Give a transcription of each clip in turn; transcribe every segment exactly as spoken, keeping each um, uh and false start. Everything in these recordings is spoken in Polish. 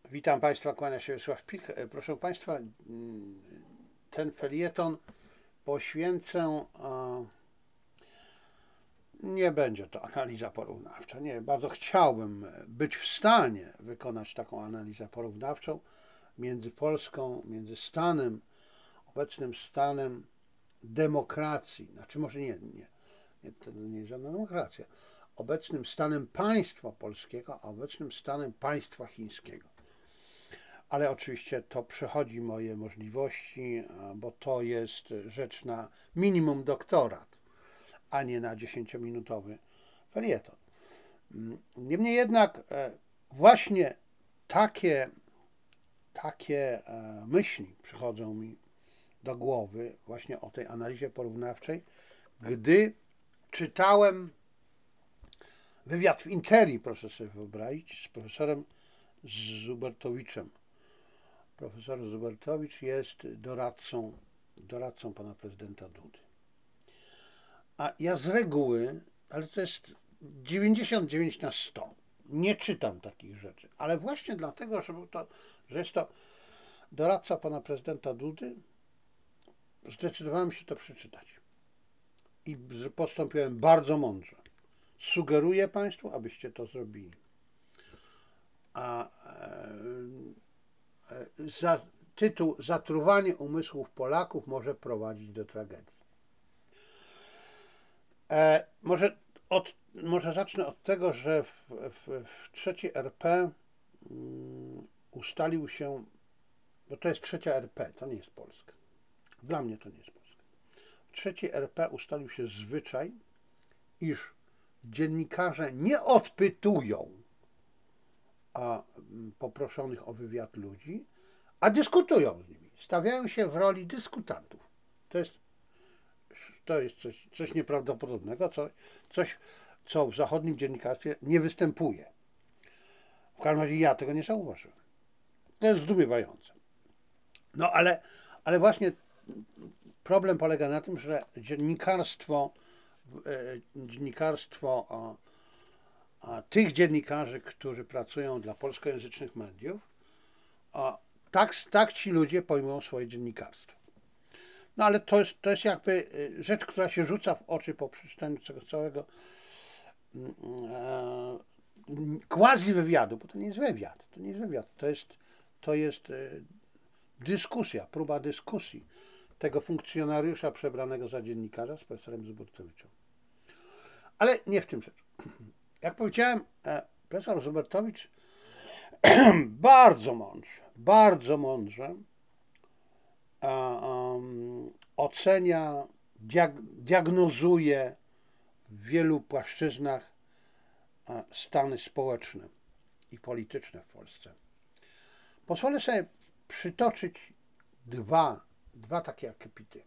Witam Państwa, kłania się Wiesław Pilch. E, Proszę Państwa, ten felieton poświęcę, nie będzie to analiza porównawcza. Nie, bardzo chciałbym być w stanie wykonać taką analizę porównawczą między Polską, między stanem, obecnym stanem demokracji, znaczy może nie, nie, nie to nie jest żadna demokracja, obecnym stanem państwa polskiego, a obecnym stanem państwa chińskiego. Ale oczywiście to przechodzi moje możliwości, bo to jest rzecz na minimum doktorat, a nie na dziesięciominutowy felieton. Niemniej jednak właśnie takie, takie myśli przychodzą mi do głowy właśnie o tej analizie porównawczej, gdy czytałem wywiad w Interii, proszę sobie wyobrazić, z profesorem Zubertowiczem. Profesor Zubertowicz jest doradcą, doradcą pana prezydenta Dudy. A ja z reguły, ale to jest dziewięćdziesiąt dziewięć na sto, nie czytam takich rzeczy. Ale właśnie dlatego, że, był to, że jest to doradca pana prezydenta Dudy, zdecydowałem się to przeczytać. I postąpiłem bardzo mądrze. Sugeruję Państwu, abyście to zrobili. A za tytuł Zatruwanie umysłów Polaków może prowadzić do tragedii. E, może, od, może zacznę od tego, że w, w, w trzeciej R P um, ustalił się, bo to jest trzecia R P, to nie jest Polska. Dla mnie to nie jest Polska. W trzeciej R P ustalił się zwyczaj, iż dziennikarze nie odpytują a, poproszonych o wywiad ludzi, a dyskutują z nimi. Stawiają się w roli dyskutantów. To jest, to jest coś, coś nieprawdopodobnego, co, coś, co w zachodnim dziennikarstwie nie występuje. W każdym razie ja tego nie zauważyłem. To jest zdumiewające. No ale, ale właśnie problem polega na tym, że dziennikarstwo, dziennikarstwo a, a tych dziennikarzy, którzy pracują dla polskojęzycznych mediów, a tak, tak ci ludzie pojmują swoje dziennikarstwo. No ale to jest, to jest jakby rzecz, która się rzuca w oczy po przeczytaniu tego całego quasi wywiadu, bo to nie jest wywiad, to nie jest wywiad, to jest, to jest dyskusja, próba dyskusji tego funkcjonariusza przebranego za dziennikarza z profesorem Zubertowiczem. Ale nie w tym rzecz. Jak powiedziałem, profesor Zubertowicz bardzo mądrze, bardzo mądrze um, ocenia, diag diagnozuje w wielu płaszczyznach stany społeczne i polityczne w Polsce. Pozwolę sobie przytoczyć dwa, dwa takie akapity.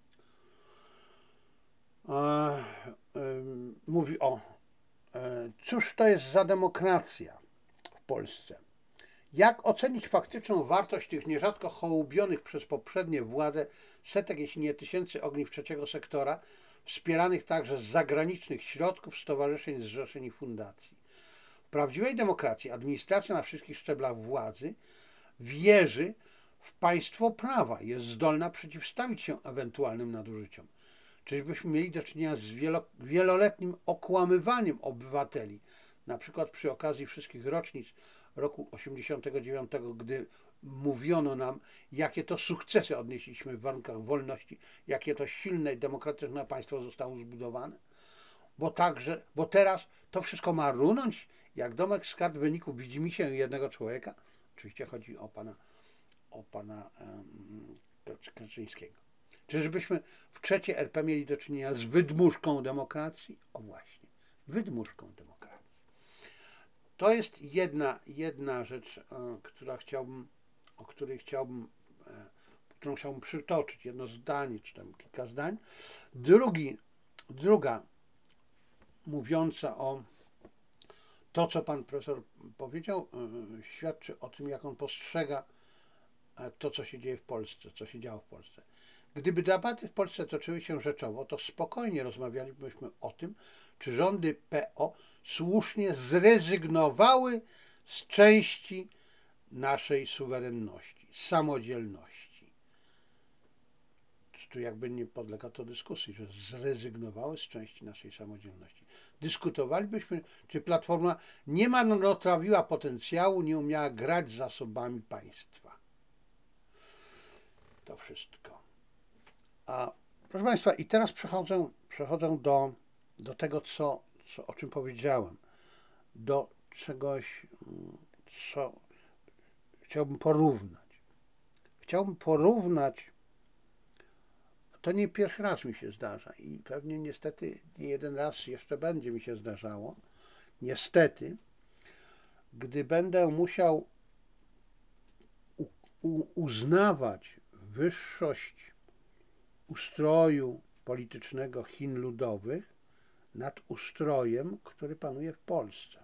Mówi o, cóż to jest za demokracja w Polsce? Jak ocenić faktyczną wartość tych nierzadko hołubionych przez poprzednie władze setek, jeśli nie tysięcy ogniw trzeciego sektora, wspieranych także z zagranicznych środków, stowarzyszeń, zrzeszeń i fundacji? W prawdziwej demokracji administracja na wszystkich szczeblach władzy wierzy w państwo prawa, jest zdolna przeciwstawić się ewentualnym nadużyciom. Czyżbyśmy mieli do czynienia z wielo, wieloletnim okłamywaniem obywateli, na przykład przy okazji wszystkich rocznic roku osiemdziesiątego dziewiątego, gdy mówiono nam, jakie to sukcesy odnieśliśmy w warunkach wolności, jakie to silne i demokratyczne państwo zostało zbudowane? Bo także, bo teraz to wszystko ma runąć, jak domek z kart wyników widzimisię jednego człowieka. Oczywiście chodzi o pana, o pana um, Kaczyńskiego. Czyżbyśmy w trzeciej R P mieli do czynienia z wydmuszką demokracji? O właśnie, wydmuszką demokracji. To jest jedna, jedna rzecz, która chciałbym, o której chciałbym, którą chciałbym przytoczyć, jedno zdanie, czy tam kilka zdań. Drugi, druga, mówiąca o to, co pan profesor powiedział, świadczy o tym, jak on postrzega to, co się dzieje w Polsce, co się działo w Polsce. Gdyby debaty w Polsce toczyły się rzeczowo, to spokojnie rozmawialibyśmy o tym, czy rządy P O słusznie zrezygnowały z części naszej suwerenności, samodzielności. Tu jakby nie podlega to dyskusji, że zrezygnowały z części naszej samodzielności. Dyskutowalibyśmy, czy Platforma nie marnotrawiła potencjału, nie umiała grać z zasobami państwa. To wszystko. A proszę Państwa, i teraz przechodzę, przechodzę do, do tego, co, co, o czym powiedziałem, do czegoś, co chciałbym porównać. Chciałbym porównać, to nie pierwszy raz mi się zdarza i pewnie niestety nie jeden raz jeszcze będzie mi się zdarzało, niestety, gdy będę musiał uznawać wyższość ustroju politycznego Chin Ludowych nad ustrojem, który panuje w Polsce.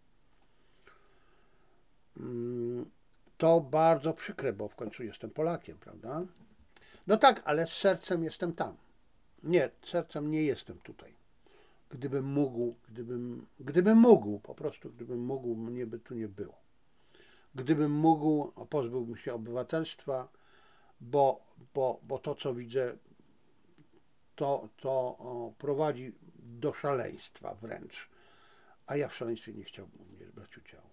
To bardzo przykre, bo w końcu jestem Polakiem, prawda? No tak, ale z sercem jestem tam. Nie, sercem nie jestem tutaj. Gdybym mógł, gdybym, gdybym mógł, po prostu gdybym mógł, mnie by tu nie było. Gdybym mógł, pozbyłbym się obywatelstwa, bo, bo, bo to, co widzę, to, to o, prowadzi do szaleństwa wręcz. A ja w szaleństwie nie chciałbym brać udziału.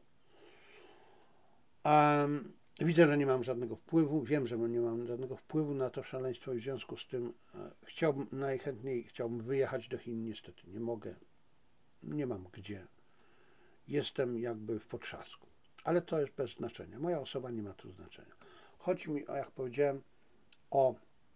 Um, widzę, że nie mam żadnego wpływu, wiem, że nie mam żadnego wpływu na to szaleństwo i w związku z tym e, chciałbym, najchętniej chciałbym wyjechać do Chin, niestety nie mogę, nie mam gdzie. Jestem jakby w potrzasku, ale to jest bez znaczenia. Moja osoba nie ma tu znaczenia. Chodzi mi, jak powiedziałem, o,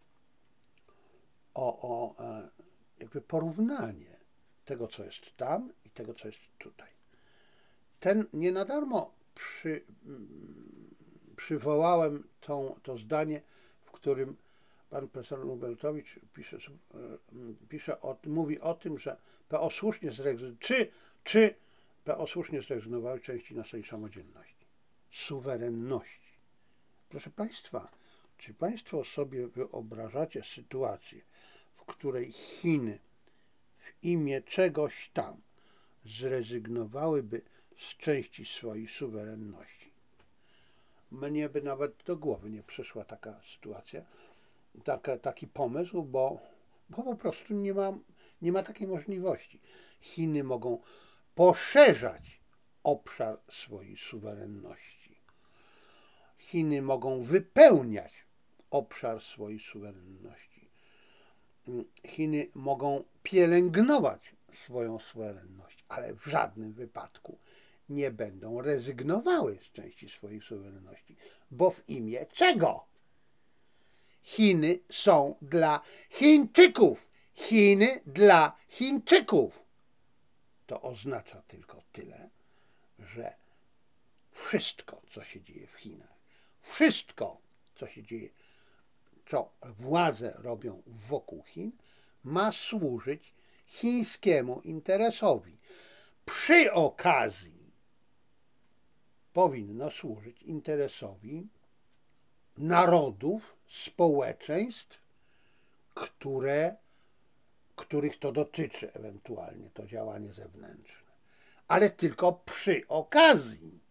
o, o e, jakby porównanie tego, co jest tam i tego, co jest tutaj. Ten nie na darmo przy, przywołałem tą, to zdanie, w którym pan profesor Lubeltowicz pisze, pisze o, mówi o tym, że P O słusznie zrezygnowało, czy, czy P O słusznie zrezygnowały części naszej samodzielności, suwerenności. Proszę Państwa, czy Państwo sobie wyobrażacie sytuację, w której Chiny w imię czegoś tam zrezygnowałyby z części swojej suwerenności? Mnie by nawet do głowy nie przyszła taka sytuacja, taka, taki pomysł, bo, bo po prostu nie ma, nie ma takiej możliwości. Chiny mogą poszerzać obszar swojej suwerenności. Chiny mogą wypełniać obszar swojej suwerenności. Chiny mogą pielęgnować swoją suwerenność, ale w żadnym wypadku nie będą rezygnowały z części swojej suwerenności, bo w imię czego? Chiny są dla Chińczyków. Chiny dla Chińczyków. To oznacza tylko tyle, że wszystko, co się dzieje w Chinach, wszystko, co się dzieje, co władze robią wokół Chin, ma służyć chińskiemu interesowi. Przy okazji powinno służyć interesowi narodów, społeczeństw, które, których to dotyczy ewentualnie to działanie zewnętrzne. Ale tylko przy okazji.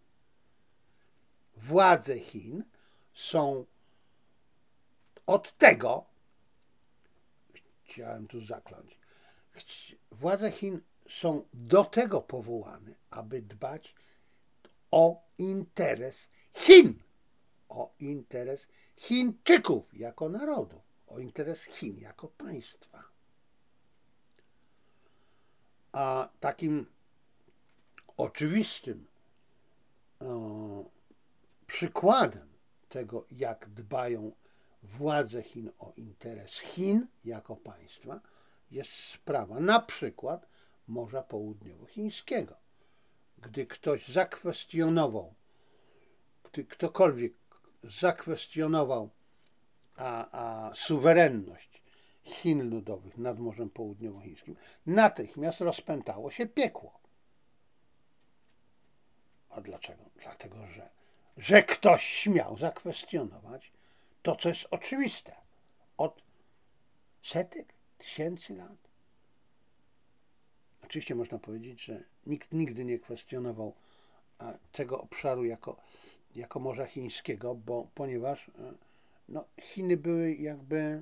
Władze Chin są od tego, chciałem tu zakląć, władze Chin są do tego powołane, aby dbać o interes Chin, o interes Chińczyków jako narodu, o interes Chin jako państwa. A takim oczywistym o, przykładem tego, jak dbają władze Chin o interes Chin jako państwa, jest sprawa na przykład Morza Południowochińskiego. Gdy ktoś zakwestionował, gdy ktokolwiek zakwestionował a, a suwerenność Chin Ludowych nad Morzem Południowochińskim, natychmiast rozpętało się piekło. A dlaczego? Dlatego, że, że ktoś śmiał zakwestionować to, co jest oczywiste od setek, tysięcy lat. Oczywiście można powiedzieć, że nikt nigdy nie kwestionował tego obszaru jako jako Morza Chińskiego, bo ponieważ no, Chiny były jakby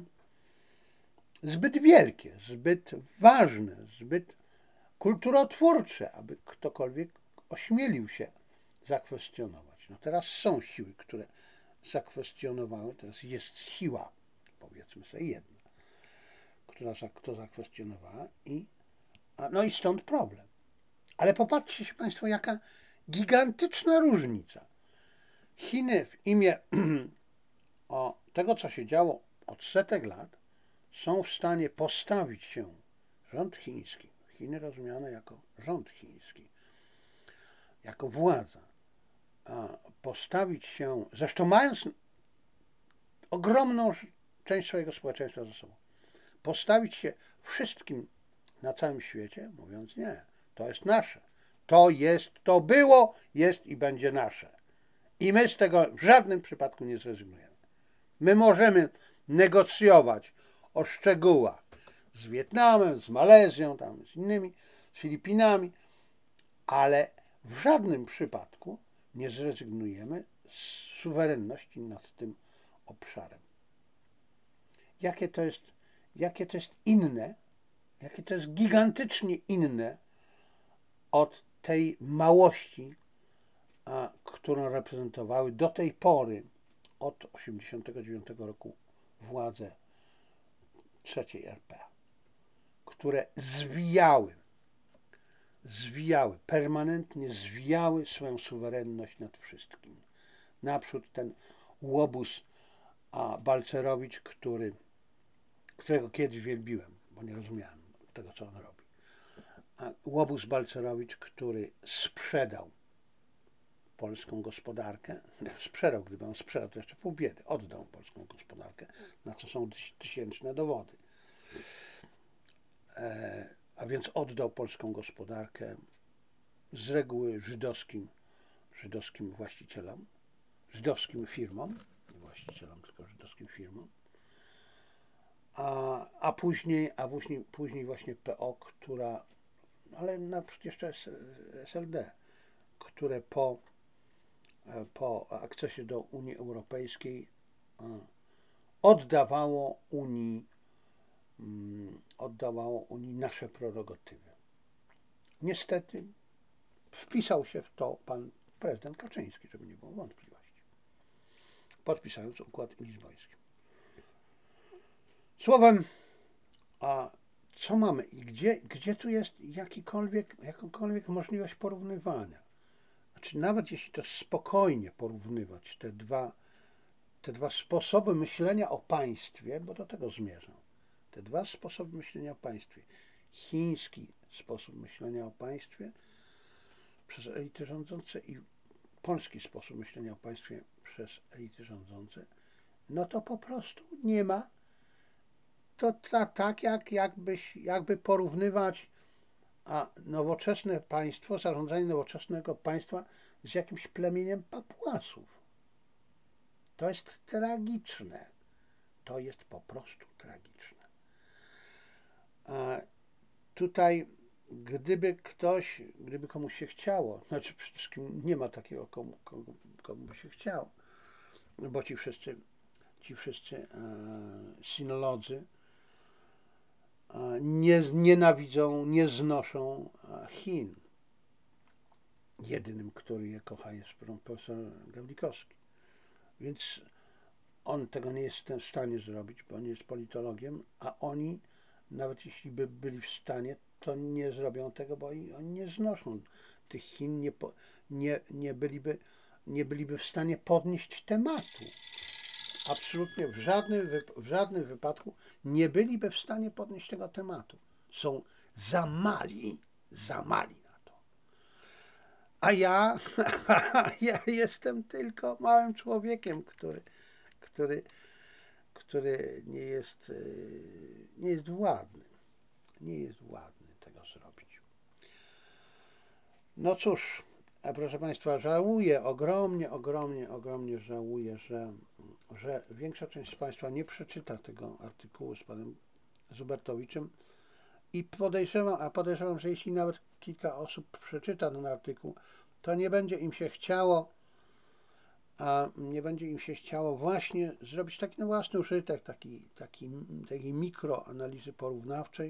zbyt wielkie, zbyt ważne, zbyt kulturotwórcze, aby ktokolwiek ośmielił się zakwestionować. No teraz są siły, które zakwestionowały, teraz jest siła, powiedzmy sobie jedna, która to zakwestionowała i no i stąd problem. Ale popatrzcie się Państwo, jaka gigantyczna różnica. Chiny w imię o tego, co się działo od setek lat, są w stanie postawić się, rząd chiński, Chiny rozumiane jako rząd chiński, jako władza, postawić się, zresztą mając ogromną część swojego społeczeństwa ze sobą, postawić się wszystkim na całym świecie, mówiąc nie, to jest nasze, to jest, to było, jest i będzie nasze. I my z tego w żadnym przypadku nie zrezygnujemy. My możemy negocjować o szczegółach z Wietnamem, z Malezją, tam z innymi, z Filipinami, ale w żadnym przypadku nie zrezygnujemy z suwerenności nad tym obszarem. Jakie to jest, jakie to jest inne, jakie to jest gigantycznie inne od tej małości, a, którą reprezentowały do tej pory, od tysiąc dziewięćset osiemdziesiątego dziewiątego roku władze trzeciej R P, które zwijały, zwijały, permanentnie zwijały swoją suwerenność nad wszystkim. Naprzód ten łobuz a Balcerowicz, który, którego kiedyś wielbiłem, bo nie rozumiałem tego, co on robi. A łobuz Balcerowicz, który sprzedał polską gospodarkę, sprzedał, gdyby on sprzedał, to jeszcze pół biedy, oddał polską gospodarkę, na co są tysięczne dowody. E, a więc oddał polską gospodarkę z reguły żydowskim, żydowskim właścicielom, żydowskim firmom, nie właścicielom, tylko żydowskim firmom, a, a później, a później, później właśnie P O, która, ale naprzód jeszcze S L D, które po, po akcesie do Unii Europejskiej oddawało Unii, oddawało Unii nasze prerogatywy. Niestety wpisał się w to pan prezydent Kaczyński, żeby nie było wątpliwości, podpisując układ lizboński. Słowem, a co mamy i gdzie, gdzie tu jest jakikolwiek, jakakolwiek możliwość porównywania? Znaczy, nawet jeśli to spokojnie porównywać te dwa, te dwa sposoby myślenia o państwie, bo do tego zmierzam, te dwa sposoby myślenia o państwie. Chiński sposób myślenia o państwie przez elity rządzące i polski sposób myślenia o państwie przez elity rządzące, no to po prostu nie ma. To ta, tak jak, jakbyś, jakby porównywać a nowoczesne państwo, zarządzanie nowoczesnego państwa z jakimś plemieniem Papuasów. To jest tragiczne. To jest po prostu tragiczne. A tutaj, gdyby ktoś, gdyby komuś się chciało, znaczy przede wszystkim nie ma takiego, komu, komu, komu by się chciało, bo ci wszyscy, ci wszyscy e, sinolodzy e, nie, nienawidzą, nie znoszą Chin. Jedynym, który je kocha, jest profesor Gawlikowski. Więc on tego nie jest w stanie zrobić, bo on jest politologiem, a oni, nawet jeśli by byli w stanie, to nie zrobią tego, bo oni, oni nie znoszą tych Chin, nie, nie, nie, byliby, nie byliby w stanie podnieść tematu. Absolutnie w żadnym, w żadnym wypadku nie byliby w stanie podnieść tego tematu. Są za mali, za mali na to. A ja, ja jestem tylko małym człowiekiem, który, który, który nie jest, nie jest władny. Nie jest władny tego zrobić. No cóż, proszę Państwa, żałuję, ogromnie, ogromnie, ogromnie żałuję, że, że większa część z Państwa nie przeczyta tego artykułu z panem Zubertowiczem i podejrzewam, a podejrzewam, że jeśli nawet kilka osób przeczyta ten artykuł, to nie będzie im się chciało a nie będzie im się chciało właśnie zrobić taki na własny użytek, taki, taki, takiej mikroanalizy porównawczej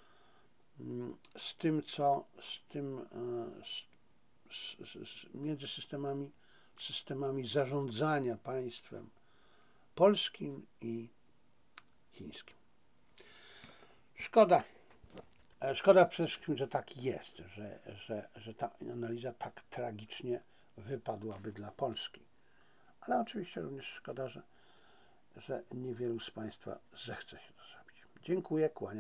z tym, co z tym z, z, z, między systemami, systemami zarządzania państwem polskim i chińskim. Szkoda. Szkoda przede wszystkim, że tak jest, że, że, że ta analiza tak tragicznie wypadłaby dla Polski. Ale oczywiście również szkoda, że, że niewielu z Państwa zechce się to zrobić. Dziękuję, kłaniam.